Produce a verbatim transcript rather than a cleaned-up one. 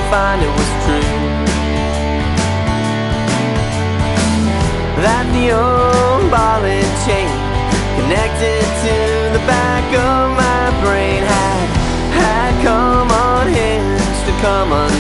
find it was true, that the old ball and chain connected to the back of my brain had had come unhinged to come undone.